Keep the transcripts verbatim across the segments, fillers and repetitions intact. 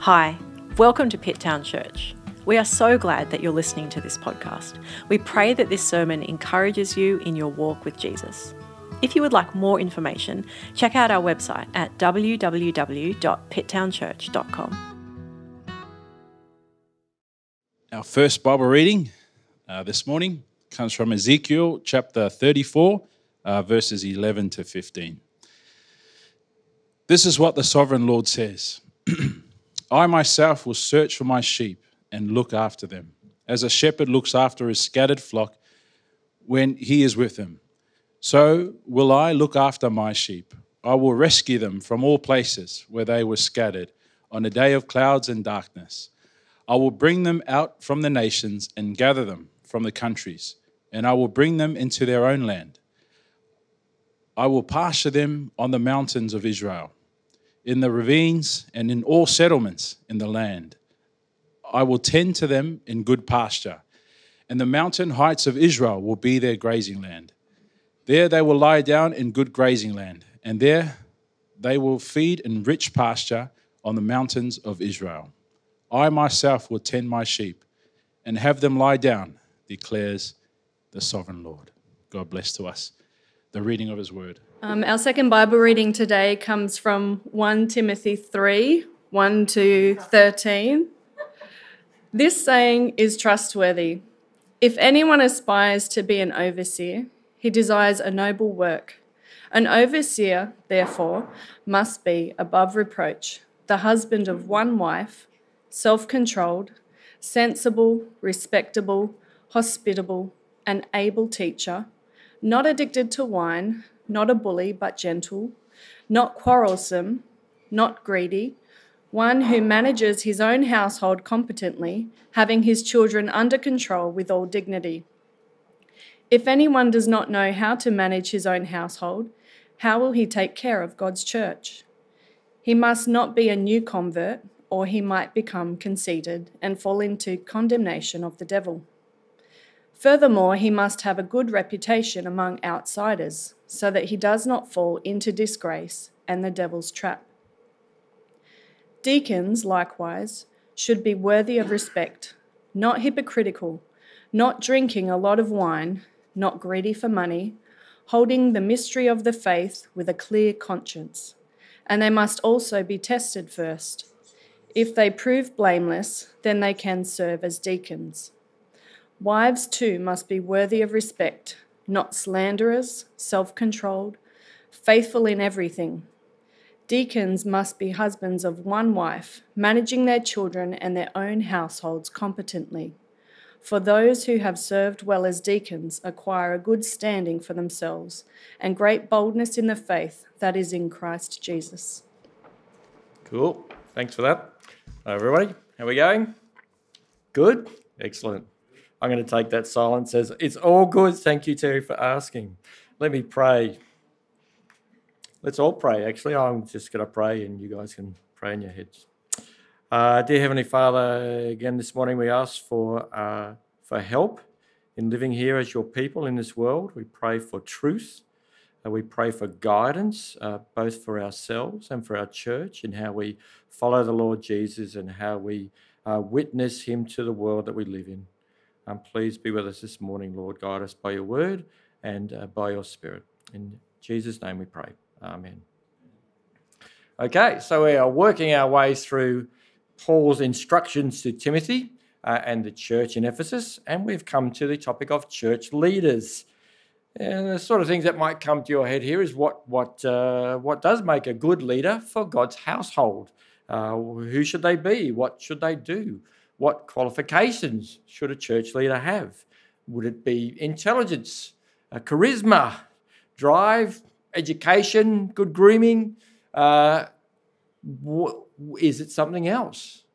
Hi, welcome to Pitttown Church. We are so glad that you're listening to this podcast. We pray that this sermon encourages you in your walk with Jesus. If you would like more information, check out our website at w w w dot pitttown church dot com. Our first Bible reading uh, this morning comes from Ezekiel chapter thirty-four, uh, verses eleven to fifteen. This is what the sovereign Lord says. I myself will search for my sheep and look after them, as a shepherd looks after his scattered flock when he is with them. So will I look after my sheep. I will rescue them from all places where they were scattered on a day of clouds and darkness. I will bring them out from the nations and gather them from the countries, and I will bring them into their own land. I will pasture them on the mountains of Israel, in the ravines and in all settlements in the land. I will tend to them in good pasture, and the mountain heights of Israel will be their grazing land. There they will lie down in good grazing land, and there they will feed in rich pasture on the mountains of Israel. I myself will tend my sheep and have them lie down, declares the sovereign Lord. God bless to us the reading of his word. Um, our second Bible reading today comes from First Timothy three, one to thirteen. This saying is trustworthy. If anyone aspires to be an overseer, he desires a noble work. An overseer, therefore, must be above reproach, the husband of one wife, self-controlled, sensible, respectable, hospitable, an able teacher, not addicted to wine, not a bully but gentle, not quarrelsome, not greedy, one who manages his own household competently, having his children under control with all dignity. If anyone does not know how to manage his own household, how will he take care of God's church? He must not be a new convert, or he might become conceited and fall into condemnation of the devil. Furthermore, he must have a good reputation among outsiders, so that he does not fall into disgrace and the devil's trap. Deacons, likewise, should be worthy of respect, not hypocritical, not drinking a lot of wine, not greedy for money, holding the mystery of the faith with a clear conscience. And they must also be tested first. If they prove blameless, then they can serve as deacons. Wives too must be worthy of respect, not slanderers, self-controlled, faithful in everything. Deacons must be husbands of one wife, managing their children and their own households competently. For those who have served well as deacons acquire a good standing for themselves and great boldness in the faith that is in Christ Jesus. Cool. Thanks for that. Hi, everybody. How are we going? Good? Excellent. I'm going to take that silence as it's all good. Thank you, Terry, for asking. Let me pray. Let's all pray, actually. I'm just going to pray and you guys can pray in your heads. Uh, dear Heavenly Father, again this morning we ask for, uh, for help in living here as your people in this world. We pray for truth. Uh, we pray for guidance, uh, both for ourselves and for our church, in how we follow the Lord Jesus and how we uh, witness him to the world that we live in. Um, please be with us this morning, Lord. Guide us by your word and uh, by your spirit. In Jesus' name we pray. Amen. Okay, so we are working our way through Paul's instructions to Timothy uh, and the church in Ephesus, and we've come to the topic of church leaders. And the sort of things that might come to your head here is what what uh, what does make a good leader for God's household? Uh, who should they be? What should they do? What qualifications should a church leader have? Would it be intelligence, uh, charisma, drive, education, good grooming? Uh, wh- is it something else?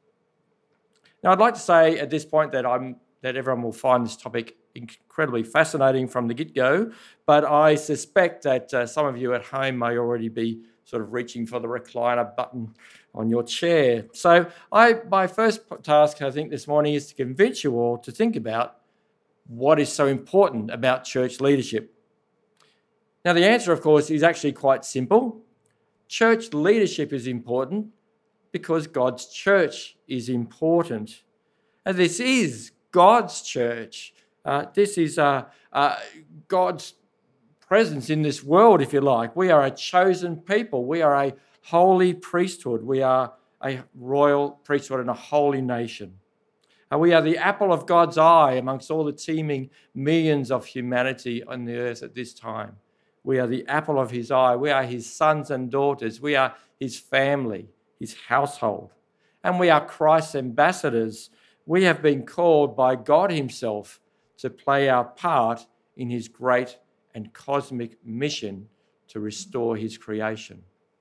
Now, I'd like to say at this point that I'm that everyone will find this topic incredibly fascinating from the get-go, but I suspect that uh, some of you at home may already be sort of reaching for the recliner button on your chair. So I, my first task, I think, this morning is to convince you all to think about what is so important about church leadership. Now, the answer, of course, is actually quite simple. Church leadership is important because God's church is important. And this is God's church. Uh, this is uh, uh, God's presence in this world, if you like. We are a chosen people. We are a holy priesthood. We are a royal priesthood and a holy nation. And we are the apple of God's eye amongst all the teeming millions of humanity on the earth at this time. We are the apple of his eye. We are his sons and daughters. We are his family, his household. And we are Christ's ambassadors. We have been called by God himself to play our part in his great and cosmic mission to restore his creation.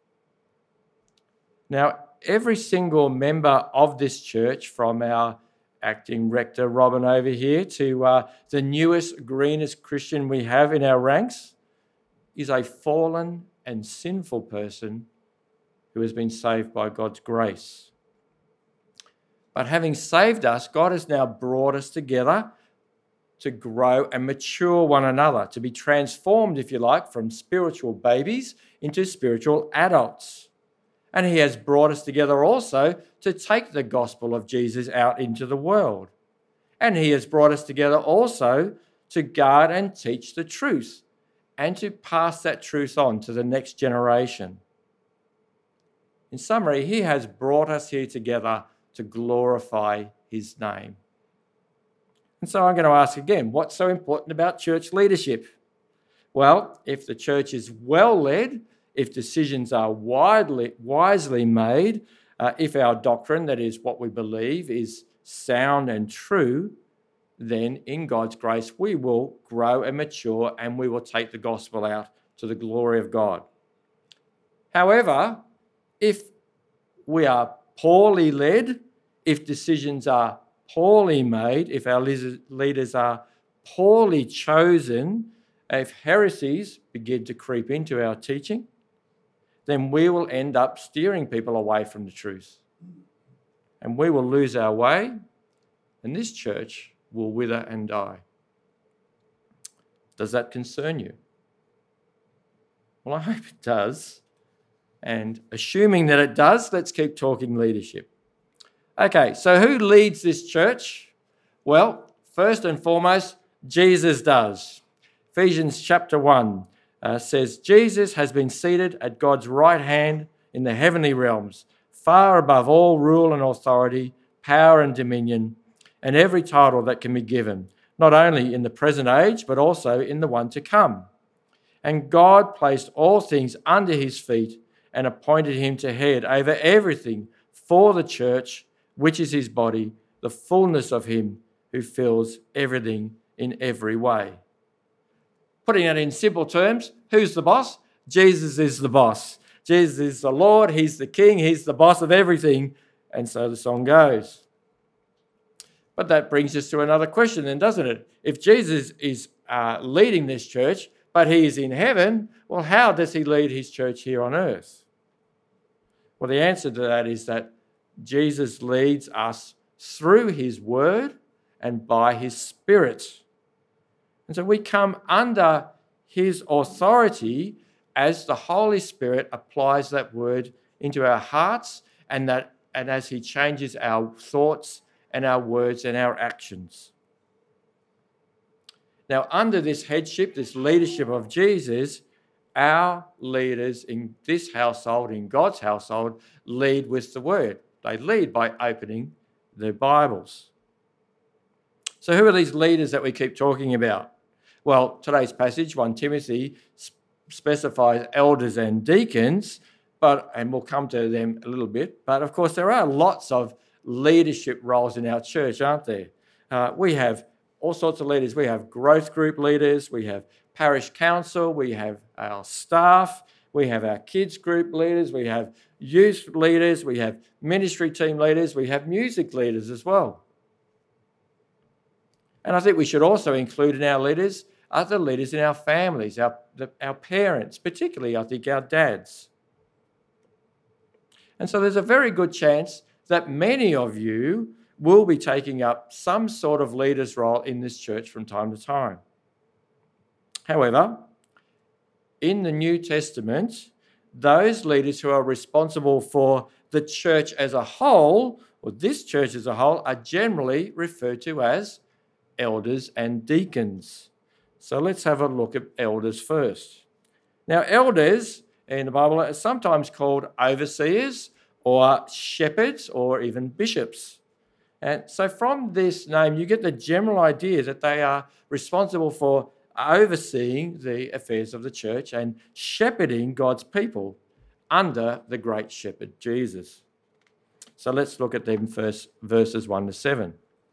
Now, every single member of this church, from our acting rector Robin over here to uh, the newest, greenest Christian we have in our ranks, is a fallen and sinful person who has been saved by God's grace. But having saved us, God has now brought us together to grow and mature one another, to be transformed, if you like, from spiritual babies into spiritual adults. And he has brought us together also to take the gospel of Jesus out into the world. And he has brought us together also to guard and teach the truth and to pass that truth on to the next generation. In summary, he has brought us here together to glorify his name. And so I'm going to ask again, what's so important about church leadership? Well, if the church is well led, if decisions are widely, wisely made, uh, if our doctrine, that is what we believe, is sound and true, then in God's grace we will grow and mature and we will take the gospel out to the glory of God. However, if we are poorly led, if decisions are poorly made, if our leaders are poorly chosen, if heresies begin to creep into our teaching, then we will end up steering people away from the truth. And we will lose our way, and this church will wither and die. Does that concern you? Well, I hope it does. And assuming that it does, let's keep talking leadership. Okay, so who leads this church? Well, first and foremost, Jesus does. Ephesians chapter one uh, says, Jesus has been seated at God's right hand in the heavenly realms, far above all rule and authority, power and dominion, and every title that can be given, not only in the present age, but also in the one to come. And God placed all things under his feet and appointed him to head over everything for the church, which is his body, the fullness of him who fills everything in every way. Putting it in simple terms, who's the boss? Jesus is the boss. Jesus is the Lord, he's the King, he's the boss of everything. And so the song goes. But that brings us to another question then, doesn't it? If Jesus is uh, leading this church, but he is in heaven, well, how does he lead his church here on earth? Well, the answer to that is that Jesus leads us through his word and by his Spirit. And so we come under his authority as the Holy Spirit applies that word into our hearts and that and as he changes our thoughts and our words and our actions. Now, under this headship, this leadership of Jesus, our leaders in this household, in God's household, lead with the word. They lead by opening their Bibles. So who are these leaders that we keep talking about? Well, today's passage, First Timothy, specifies elders and deacons, but and we'll come to them a little bit. But of course, there are lots of leadership roles in our church, aren't there? Uh, we have all sorts of leaders. We have growth group leaders, we have parish council, we have our staff, we have our kids group leaders, we have youth leaders, we have ministry team leaders, we have music leaders as well. And I think we should also include in our leaders other leaders in our families, our, the, our parents, particularly I think our dads. And so there's a very good chance that many of you will be taking up some sort of leader's role in this church from time to time. However, in the New Testament, those leaders who are responsible for the church as a whole, or this church as a whole, are generally referred to as elders and deacons. So let's have a look at elders first. Now, elders in the Bible are sometimes called overseers or shepherds or even bishops. And so from this name, you get the general idea that they are responsible for overseeing the affairs of the church and shepherding God's people under the great shepherd, Jesus. So let's look at them first, verses one to seven.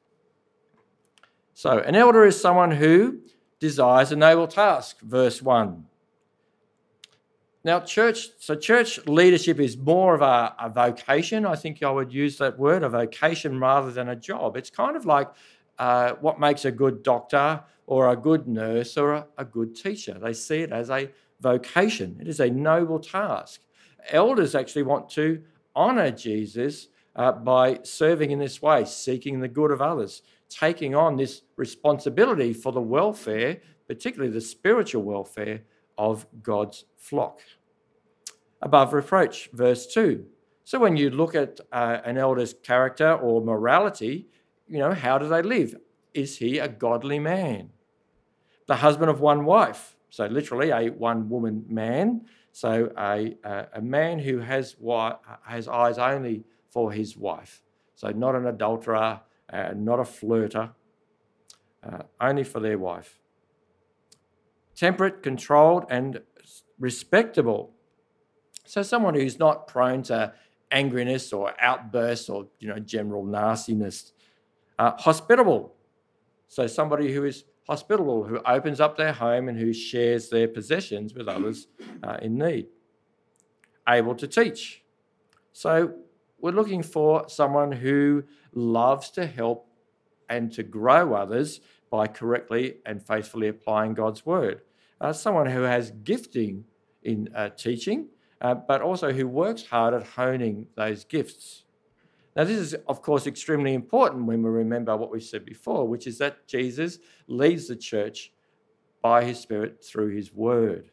So an elder is someone who desires a noble task, verse one. Now, church, so church leadership is more of a, a vocation. I think I would use that word, a vocation rather than a job. It's kind of like uh, what makes a good doctor or a good nurse or a, a good teacher. They see it as a vocation. It is a noble task. Elders actually want to honour Jesus uh, by serving in this way, seeking the good of others, taking on this responsibility for the welfare, particularly the spiritual welfare of God's flock. Above reproach, verse two. So when you look at uh, an elder's character or morality, you know, how do they live? Is he a godly man? The husband of one wife, so literally a one-woman man, so a, a, a man who has, has eyes only for his wife. So not an adulterer, uh, not a flirter, uh, only for their wife. Temperate, controlled, and respectable. So someone who's not prone to angriness or outbursts or, you know, general nastiness. Uh, hospitable. So somebody who is hospitable, who opens up their home and who shares their possessions with others uh, in need. Able to teach. So we're looking for someone who loves to help and to grow others by correctly and faithfully applying God's word. Uh, someone who has gifting in uh, teaching, uh, but also who works hard at honing those gifts. Now, this is, of course, extremely important when we remember what we said before, which is that Jesus leads the church by his Spirit through his word.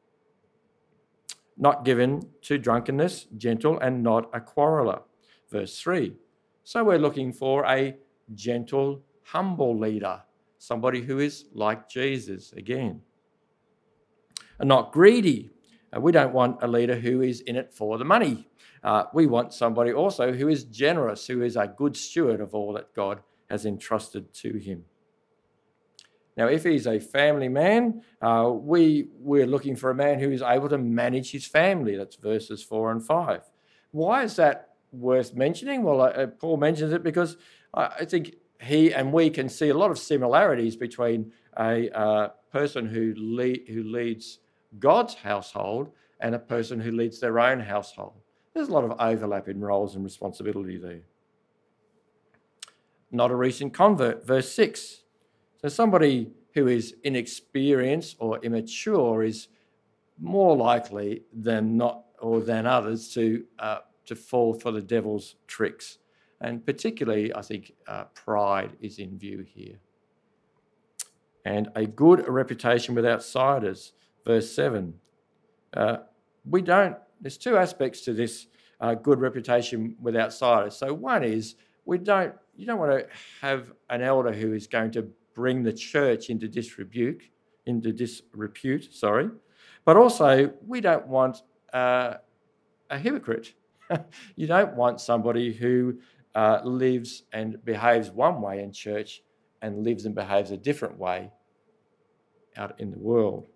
Not given to drunkenness, gentle, and not a quarreller. Verse three. So we're looking for a gentle, humble leader, somebody who is like Jesus again. And not greedy. Uh, we don't want a leader who is in it for the money. Uh, we want somebody also who is generous, who is a good steward of all that God has entrusted to him. Now, if he's a family man, uh, we, we're looking for a man who is able to manage his family. That's verses four and five. Why is that worth mentioning? Well, uh, Paul mentions it because uh, I think he and we can see a lot of similarities between a uh, person who, lead, who leads God's household and a person who leads their own household. There's a lot of overlap in roles and responsibility there. Not a recent convert, verse six. So somebody who is inexperienced or immature is more likely than not, or than others, to uh, to fall for the devil's tricks. And particularly, I think, uh, pride is in view here. And a good reputation with outsiders, verse seven. Uh, we don't, there's two aspects to this uh, good reputation with outsiders. So one is, we don't, you don't want to have an elder who is going to bring the church into disrepute, into disrepute, sorry. But also, we don't want uh, a hypocrite. You don't want somebody who uh, lives and behaves one way in church and lives and behaves a different way out in the world.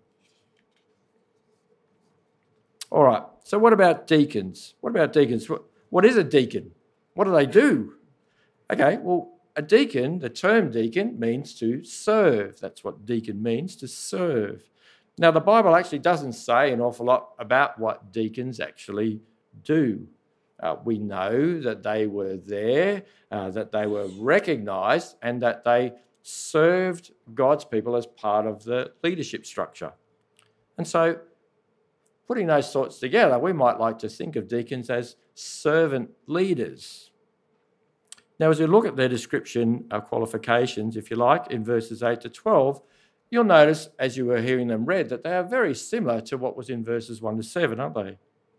All right, so what about deacons? What about deacons? What is a deacon? What do they do? Okay, well, a deacon, the term deacon, means to serve. That's what deacon means, to serve. Now, the Bible actually doesn't say an awful lot about what deacons actually do. Uh, we know that they were there, uh, that they were recognised, and that they served God's people as part of the leadership structure. And so, putting those thoughts together, we might like to think of deacons as servant leaders. Now, as we look at their description of qualifications, if you like, in verses eight to twelve, you'll notice, as you were hearing them read, that they are very similar to what was in verses one to seven, aren't they?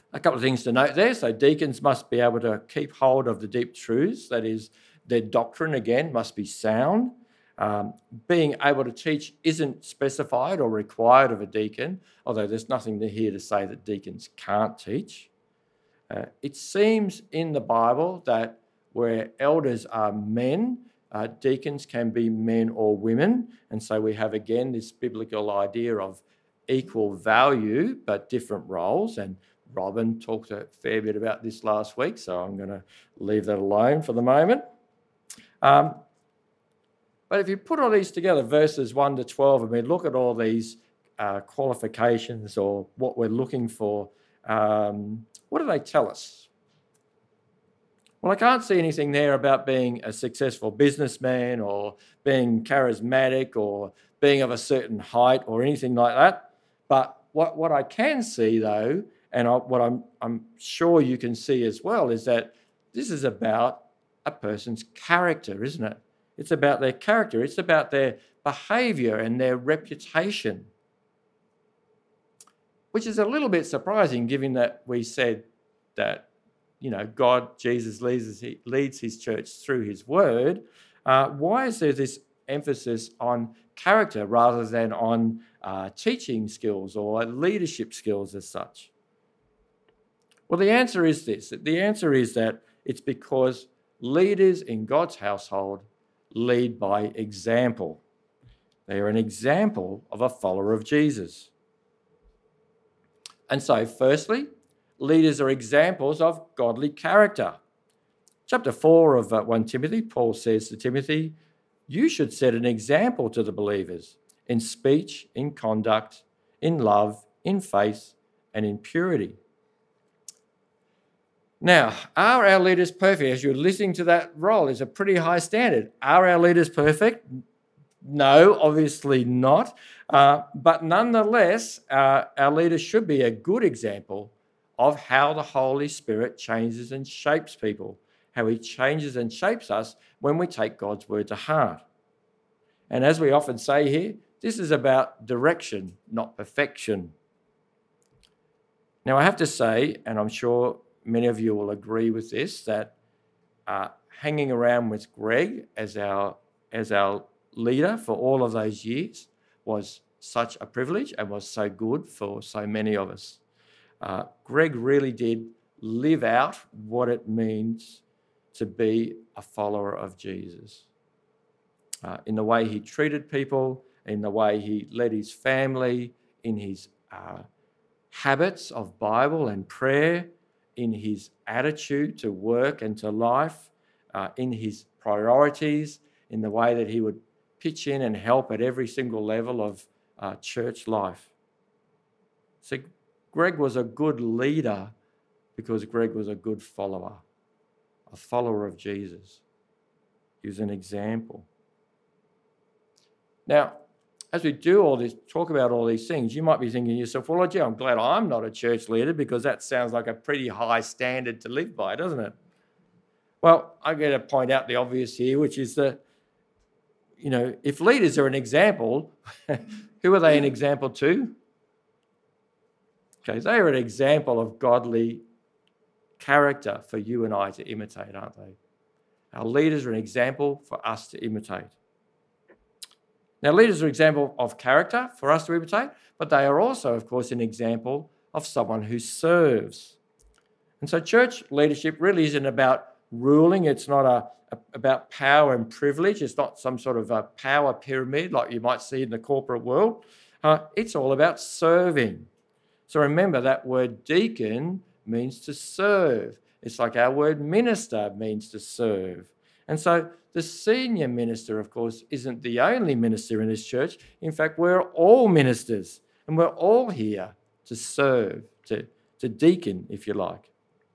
A couple of things to note there. So deacons must be able to keep hold of the deep truths. That is, their doctrine, again, must be sound. Um, being able to teach isn't specified or required of a deacon, although there's nothing here to say that deacons can't teach. Uh, it seems in the Bible that where elders are men, uh, deacons can be men or women. And so we have, again, this biblical idea of equal value, but different roles. And Robin talked a fair bit about this last week, so I'm going to leave that alone for the moment. Um, but if you put all these together, verses one to twelve, and we look at all these uh, qualifications or what we're looking for, um, what do they tell us? Well, I can't see anything there about being a successful businessman or being charismatic or being of a certain height or anything like that. But what, what I can see, though, and I, what I'm, I'm sure you can see as well, is that this is about a person's character, isn't it? It's about their character. It's about their behaviour and their reputation, which is a little bit surprising given that we said that, you know, God, Jesus leads, leads his church through his word. Uh, why is there this emphasis on character rather than on uh, teaching skills or leadership skills as such? Well, the answer is this. The answer is that it's because leaders in God's household lead by example. They are an example of a follower of Jesus. And so, firstly, leaders are examples of godly character. Chapter four of uh, First Timothy, Paul says to Timothy, you should set an example to the believers in speech, in conduct, in love, in faith, and in purity. Now, are our leaders perfect? As you're listening to that roll, it's a pretty high standard. Are our leaders perfect? No, obviously not. Uh, but nonetheless, uh, our leaders should be a good example of how the Holy Spirit changes and shapes people, how he changes and shapes us when we take God's word to heart. And as we often say here, this is about direction, not perfection. Now, I have to say, and I'm sure many of you will agree with this, that uh, hanging around with Greg as our, as our leader for all of those years was such a privilege and was so good for so many of us. Uh, Greg really did live out what it means to be a follower of Jesus. Uh, in the way he treated people, in the way he led his family, in his uh, habits of Bible and prayer, in his attitude to work and to life, uh, in his priorities, in the way that he would pitch in and help at every single level of uh, church life. So Greg was a good leader because Greg was a good follower, a follower of Jesus. He was an example. Now, as we do all this, talk about all these things, you might be thinking to yourself, well, gee, I'm glad I'm not a church leader because that sounds like a pretty high standard to live by, doesn't it? Well, I'm going to point out the obvious here, which is that, you know, if leaders are an example, who are they an example to? Okay, they are an example of godly character for you and I to imitate, aren't they? Our leaders are an example for us to imitate. Now, leaders are an example of character for us to imitate, but they are also, of course, an example of someone who serves. And so church leadership really isn't about ruling. It's not a, a, about power and privilege. It's not some sort of a power pyramid like you might see in the corporate world. Uh, it's all about serving. So remember, that word deacon means to serve. It's like our word minister means to serve. And so the senior minister, of course, isn't the only minister in this church. In fact, we're all ministers, and we're all here to serve, to, to deacon, if you like.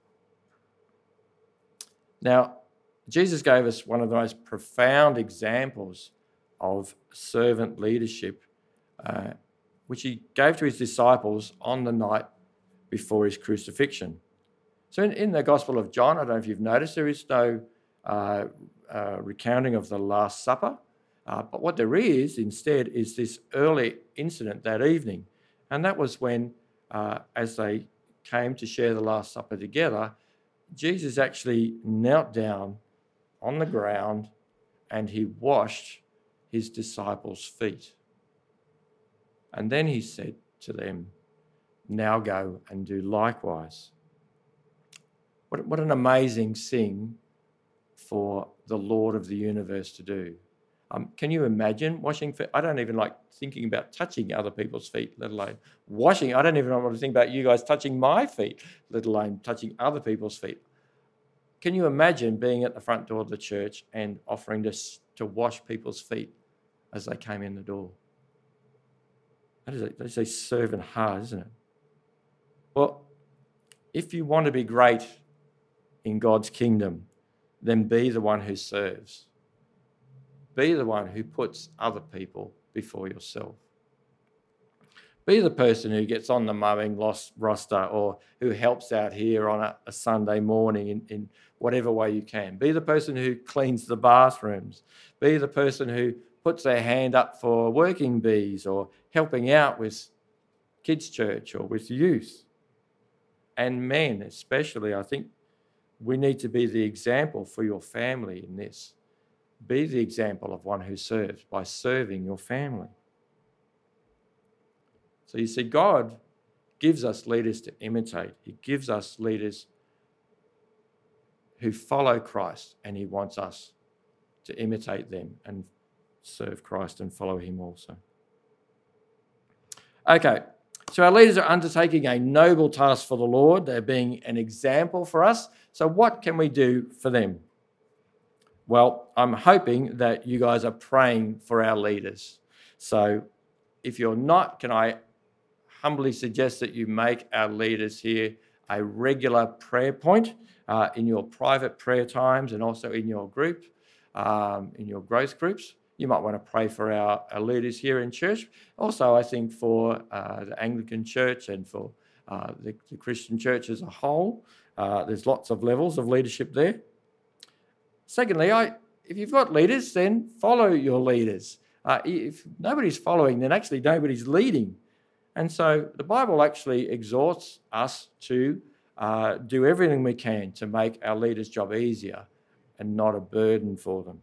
Now, Jesus gave us one of the most profound examples of servant leadership, uh, which he gave to his disciples on the night before his crucifixion. So in, in the Gospel of John, I don't know if you've noticed, there is no uh, uh, recounting of the Last Supper, uh, but what there is instead is this early incident that evening. And that was when, uh, as they came to share the Last Supper together, Jesus actually knelt down on the ground and he washed his disciples' feet. And then he said to them, now go and do likewise. What, what an amazing thing for the Lord of the universe to do. Um, can you imagine washing feet? I don't even like thinking about touching other people's feet, let alone washing. I don't even want to think about you guys touching my feet, let alone touching other people's feet. Can you imagine being at the front door of the church and offering to, to wash people's feet as they came in the door? That is a, that is a servant heart, isn't it? Well, if you want to be great in God's kingdom, then be the one who serves. Be the one who puts other people before yourself. Be the person who gets on the mowing roster or who helps out here on a, a Sunday morning in, in whatever way you can. Be the person who cleans the bathrooms. Be the person who puts their hand up for working bees or helping out with kids' church or with youth. And men especially, I think we need to be the example for your family in this. Be the example of one who serves by serving your family. So you see, God gives us leaders to imitate. He gives us leaders who follow Christ, and he wants us to imitate them and serve Christ and follow him also. Okay, so our leaders are undertaking a noble task for the Lord. They're being an example for us. So what can we do for them? Well, I'm hoping that you guys are praying for our leaders. So if you're not, can I humbly suggest that you make our leaders here a regular prayer point uh, in your private prayer times and also in your group, um, in your growth groups. You might want to pray for our, our leaders here in church. Also, I think for uh, the Anglican Church and for uh, the, the Christian church as a whole, uh, there's lots of levels of leadership there. Secondly, I, if you've got leaders, then follow your leaders. Uh, if nobody's following, then actually nobody's leading. And so the Bible actually exhorts us to uh, do everything we can to make our leaders' job easier and not a burden for them.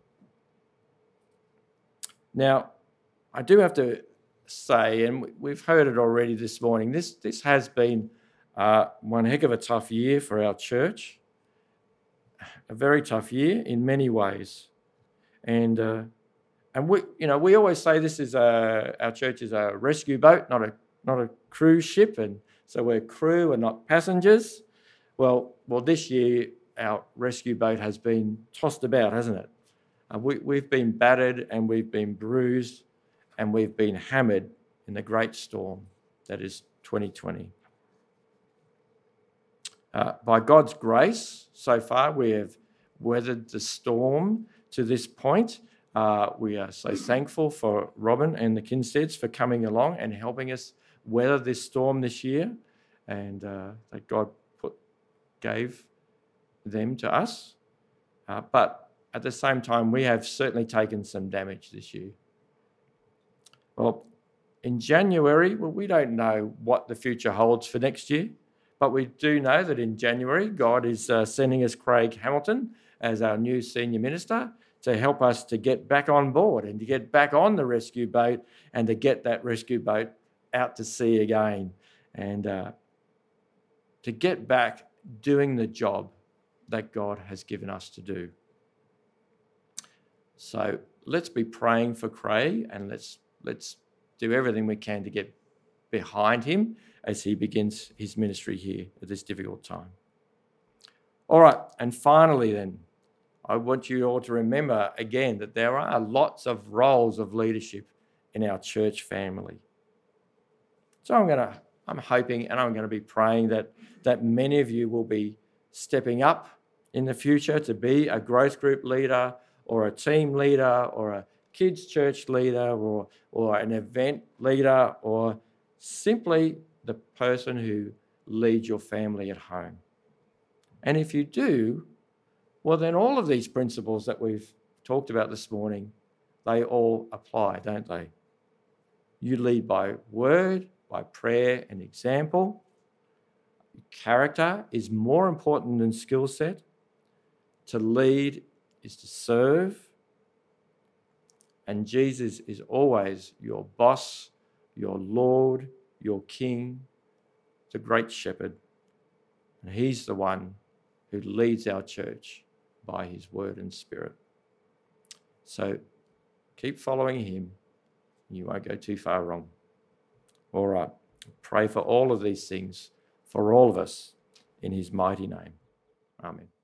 Now, I do have to say, and we've heard it already this morning, this, this has been uh, one heck of a tough year for our church. A very tough year in many ways. And uh, and we, you know, we always say this is a, our church is a rescue boat, not a not a cruise ship, and so we're crew and not passengers. Well, well, this year our rescue boat has been tossed about, hasn't it? Uh, we, we've been battered and we've been bruised and we've been hammered in the great storm that is twenty twenty. Uh, by God's grace, so far we have weathered the storm to this point. Uh, we are so thankful for Robin and the Kinsteads for coming along and helping us weather this storm this year, and uh, that God put, gave them to us. Uh, but at the same time, we have certainly taken some damage this year. Well, in January, well, we don't know what the future holds for next year. But we do know that in January, God is uh, sending us Craig Hamilton as our new senior minister to help us to get back on board and to get back on the rescue boat and to get that rescue boat out to sea again and uh, to get back doing the job that God has given us to do. So let's be praying for Craig and let's let's do everything we can to get behind him as he begins his ministry here at this difficult time. All right, and finally then, I want you all to remember again that there are lots of roles of leadership in our church family. So I'm going to, I'm hoping and I'm going to be praying that, that many of you will be stepping up in the future to be a growth group leader or a team leader or a kids church leader or, or an event leader or simply the person who leads your family at home. And if you do, well, then all of these principles that we've talked about this morning, they all apply, don't they? You lead by word, by prayer and example. Character is more important than skill set. To lead is to serve. And Jesus is always your boss, your Lord, your King, the great shepherd. And he's the one who leads our church by his word and spirit. So keep following him, and you won't go too far wrong. All right. Pray for all of these things, for all of us, in his mighty name. Amen.